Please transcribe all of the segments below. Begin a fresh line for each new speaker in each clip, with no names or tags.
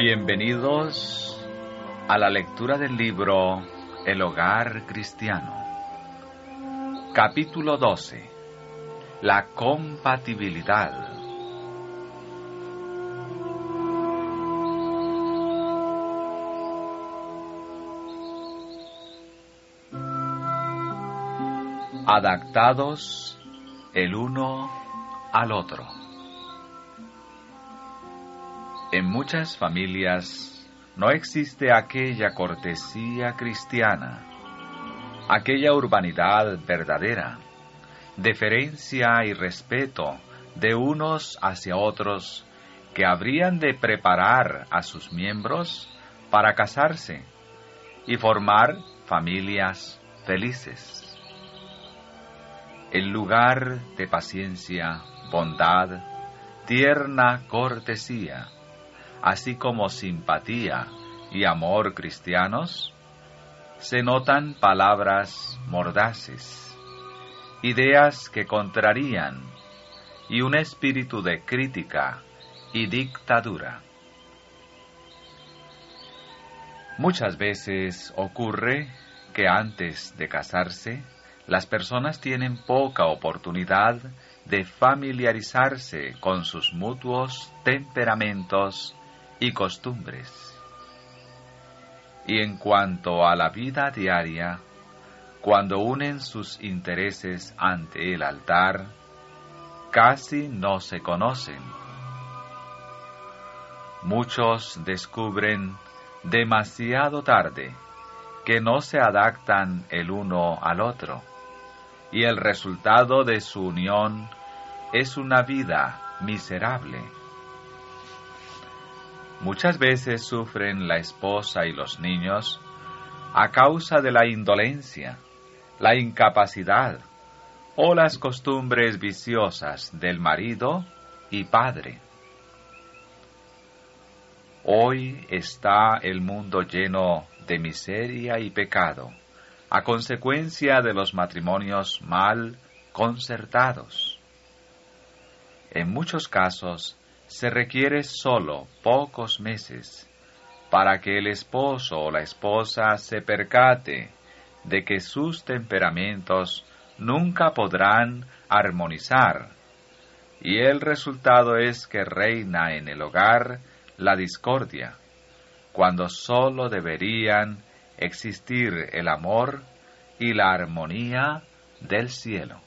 Bienvenidos a la lectura del libro El Hogar Cristiano. Capítulo 12. La compatibilidad. Adaptados el uno al otro. En muchas familias no existe aquella cortesía cristiana, aquella urbanidad verdadera, deferencia y respeto de unos hacia otros que habrían de preparar a sus miembros para casarse y formar familias felices. En lugar de paciencia, bondad, tierna cortesía, así como simpatía y amor cristianos, se notan palabras mordaces, ideas que contrarían y un espíritu de crítica y dictadura. Muchas veces ocurre que antes de casarse, las personas tienen poca oportunidad de familiarizarse con sus mutuos temperamentos y costumbres. Y en cuanto a la vida diaria, cuando unen sus intereses ante el altar, casi no se conocen. Muchos descubren demasiado tarde que no se adaptan el uno al otro, y el resultado de su unión es una vida miserable. Muchas veces sufren la esposa y los niños a causa de la indolencia, la incapacidad o las costumbres viciosas del marido y padre. Hoy está el mundo lleno de miseria y pecado, a consecuencia de los matrimonios mal concertados. En muchos casos se requiere solo pocos meses para que el esposo o la esposa se percate de que sus temperamentos nunca podrán armonizar, y el resultado es que reina en el hogar la discordia, cuando solo deberían existir el amor y la armonía del cielo.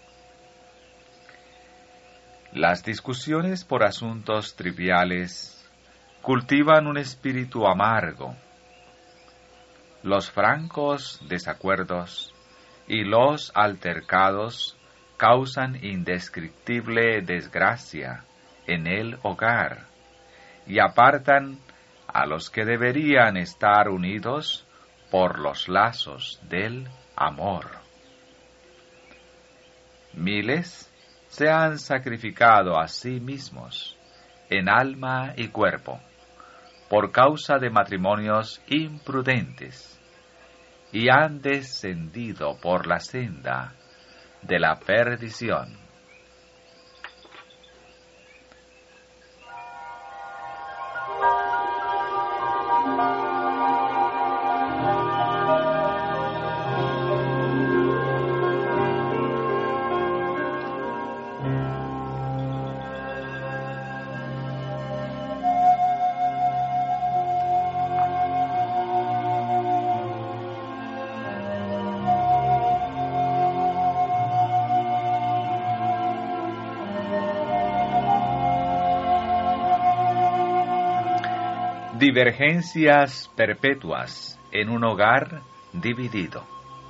Las discusiones por asuntos triviales cultivan un espíritu amargo. Los francos desacuerdos y los altercados causan indescriptible desgracia en el hogar y apartan a los que deberían estar unidos por los lazos del amor. Miles se han sacrificado a sí mismos, en alma y cuerpo, por causa de matrimonios imprudentes, y han descendido por la senda de la perdición. Divergencias perpetuas en un hogar dividido.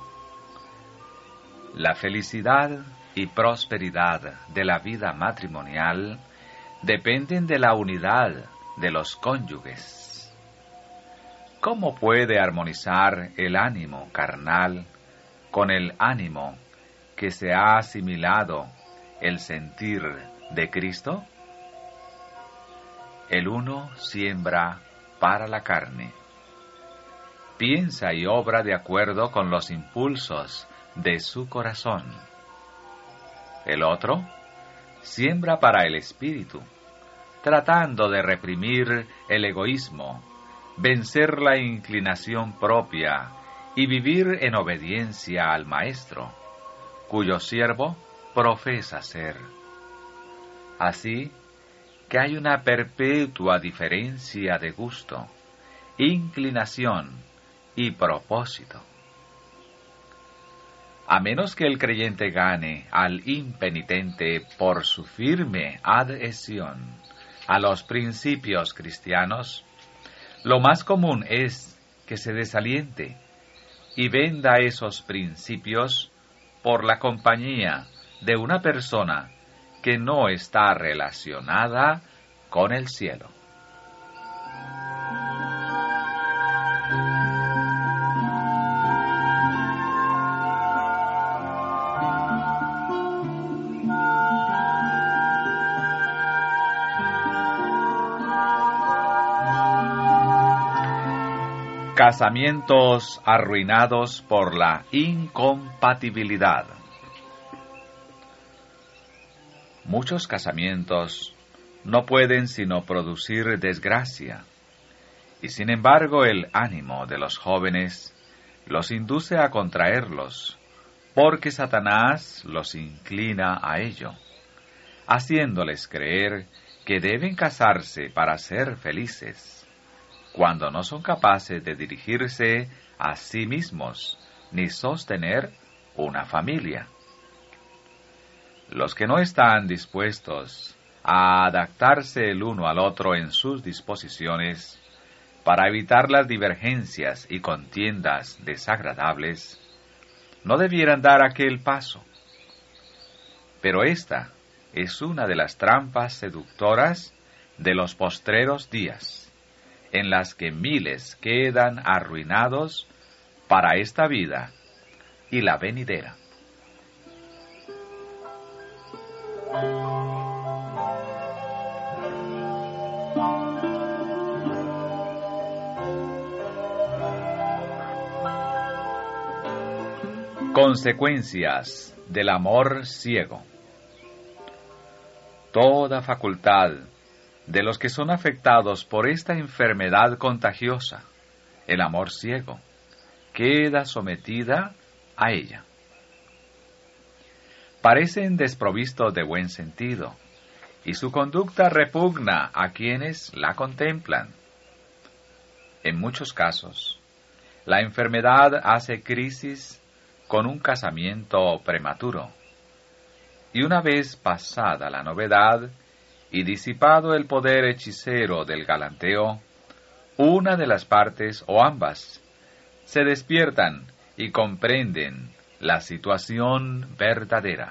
La felicidad y prosperidad de la vida matrimonial dependen de la unidad de los cónyuges. ¿Cómo puede armonizar el ánimo carnal con el ánimo que se ha asimilado el sentir de Cristo? El uno siembra para la carne. Piensa y obra de acuerdo con los impulsos de su corazón. El otro siembra para el espíritu, tratando de reprimir el egoísmo, vencer la inclinación propia y vivir en obediencia al Maestro, cuyo siervo profesa ser. Así que hay una perpetua diferencia de gusto, inclinación y propósito. A menos que el creyente gane al impenitente por su firme adhesión a los principios cristianos, lo más común es que se desaliente y venda esos principios por la compañía de una persona que no está relacionada con el cielo. Casamientos arruinados por la incompatibilidad. Muchos casamientos no pueden sino producir desgracia, y sin embargo el ánimo de los jóvenes los induce a contraerlos, porque Satanás los inclina a ello, haciéndoles creer que deben casarse para ser felices, cuando no son capaces de dirigirse a sí mismos ni sostener una familia. Los que no están dispuestos a adaptarse el uno al otro en sus disposiciones para evitar las divergencias y contiendas desagradables, no debieran dar aquel paso. Pero esta es una de las trampas seductoras de los postreros días, en las que miles quedan arruinados para esta vida y la venidera. Consecuencias del amor ciego. Toda facultad de los que son afectados por esta enfermedad contagiosa, el amor ciego, queda sometida a ella. Parecen desprovistos de buen sentido, y su conducta repugna a quienes la contemplan. En muchos casos, la enfermedad hace crisis con un casamiento prematuro, y una vez pasada la novedad, y disipado el poder hechicero del galanteo, una de las partes o ambas se despiertan y comprenden la situación verdadera.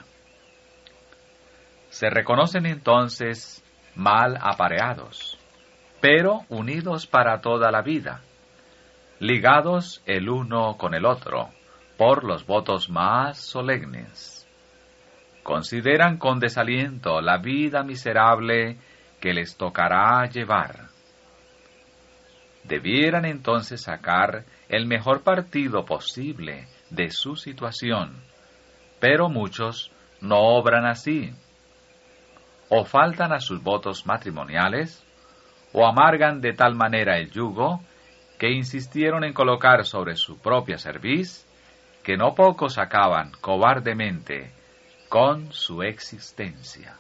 Se reconocen entonces mal apareados, pero unidos para toda la vida, ligados el uno con el otro por los votos más solemnes. Consideran con desaliento la vida miserable que les tocará llevar. Debieran entonces sacar el mejor partido posible de su situación, pero muchos no obran así. O faltan a sus votos matrimoniales, o amargan de tal manera el yugo que insistieron en colocar sobre su propia cerviz, que no pocos acaban cobardemente con su existencia.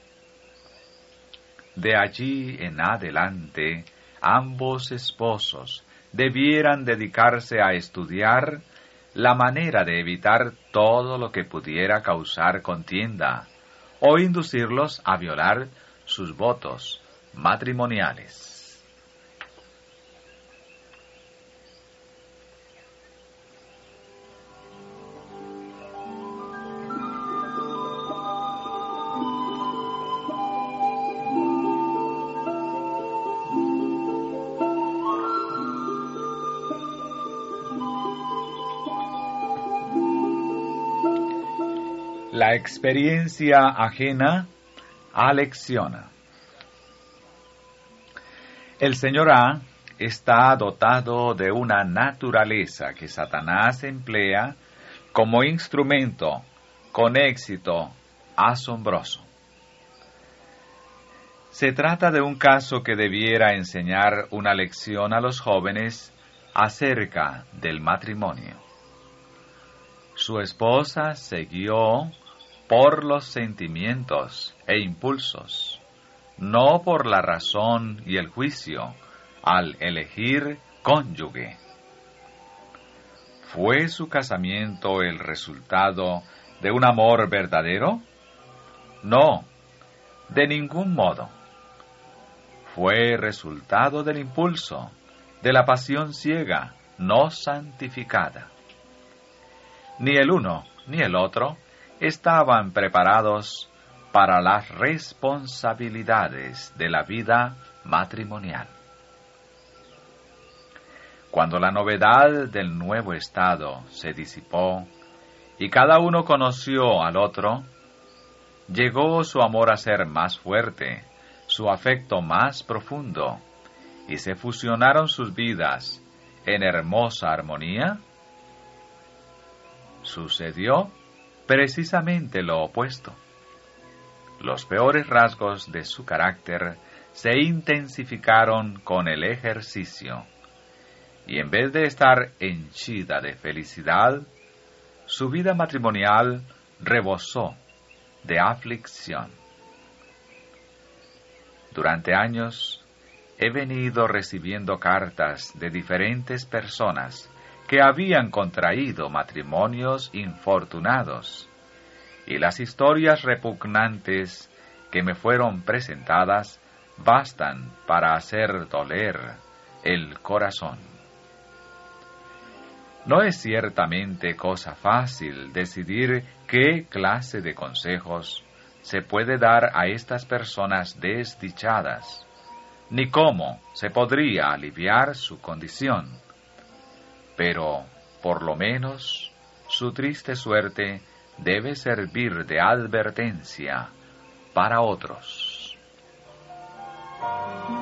De allí en adelante, ambos esposos debieran dedicarse a estudiar la manera de evitar todo lo que pudiera causar contienda o inducirlos a violar sus votos matrimoniales. La experiencia ajena alecciona. El señor A está dotado de una naturaleza que Satanás emplea como instrumento con éxito asombroso. Se trata de un caso que debiera enseñar una lección a los jóvenes acerca del matrimonio. Su esposa se guió por los sentimientos e impulsos, no por la razón y el juicio, al elegir cónyuge. ¿Fue su casamiento el resultado de un amor verdadero? No, de ningún modo. Fue resultado del impulso, de la pasión ciega, no santificada. Ni el uno ni el otro estaban preparados para las responsabilidades de la vida matrimonial. Cuando la novedad del nuevo estado se disipó y cada uno conoció al otro, llegó su amor a ser más fuerte, su afecto más profundo, y se fusionaron sus vidas en hermosa armonía. Sucedió precisamente lo opuesto. Los peores rasgos de su carácter se intensificaron con el ejercicio, y en vez de estar henchida de felicidad, su vida matrimonial rebosó de aflicción. Durante años he venido recibiendo cartas de diferentes personas que habían contraído matrimonios infortunados, y las historias repugnantes que me fueron presentadas bastan para hacer doler el corazón. No es ciertamente cosa fácil decidir qué clase de consejos se puede dar a estas personas desdichadas, ni cómo se podría aliviar su condición, pero, por lo menos, su triste suerte debe servir de advertencia para otros.